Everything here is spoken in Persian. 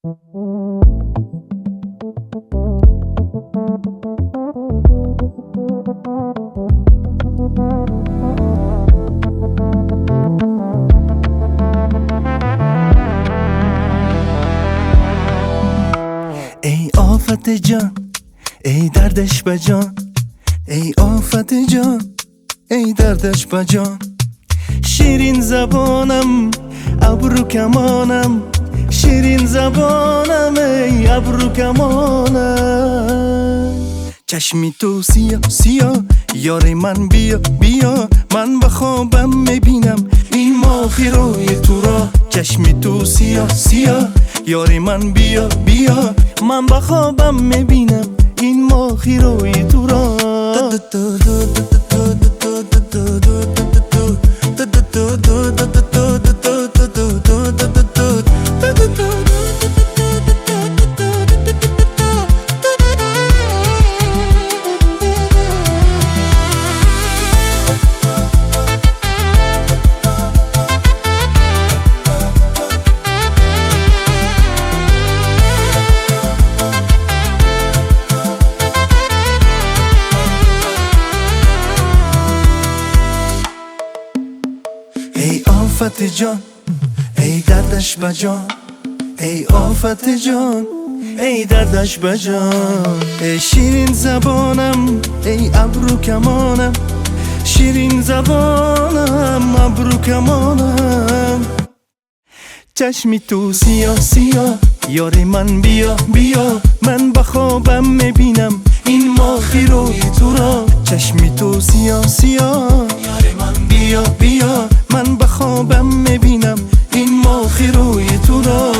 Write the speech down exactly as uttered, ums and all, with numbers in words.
ای آفت جان، ای دردش بجان، ای آفت جان، ای دردش بجان. شیرین زبانم ابرو کمانم، شیرین زبانم ای ابرو کمانم. چشمی تو سیاه سیاه یار من، بیا بیا من به خوابم میبینم این ماهی روی تو را. چشمی تو سیاه سیاه یار من، بیا بیا من به خوابم میبینم این ماهی روی تو را. ای آفت جان، ای دردش بجان، ای آفت جان، ای دردش بجان. ای شیرین زبانم ای ابرو کمانم، شیرین زبانم ابرو کمانم. چشمی تو سیاه سیاه یار من، بیا بیا من به خوابم میبینم این ماهی روی تو را. چشمی تو سیاه سیاه یار من، بیا بیا من به خوابم میبینم این ماهی روی تو را.